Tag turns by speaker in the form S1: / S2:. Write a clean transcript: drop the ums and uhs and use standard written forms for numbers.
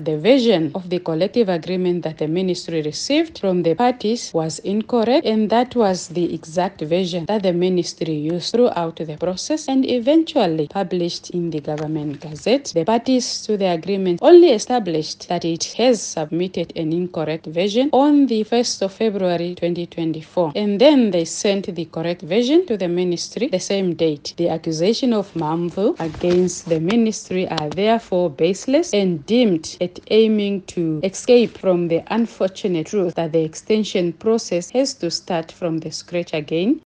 S1: the version of the collective agreement that the ministry received from the parties was incorrect, and that was the exact version that the ministry used throughout the process and eventually published in the Government Gazette. The parties to the agreement only established that it has submitted an incorrect version on the 1st of February 2024, and then they sent the correct version to the ministry the same date. The accusation of Mamvu against the ministry are therefore baseless and deemed at aiming to escape from the unfortunate truth that the extension process has to start from the scratch again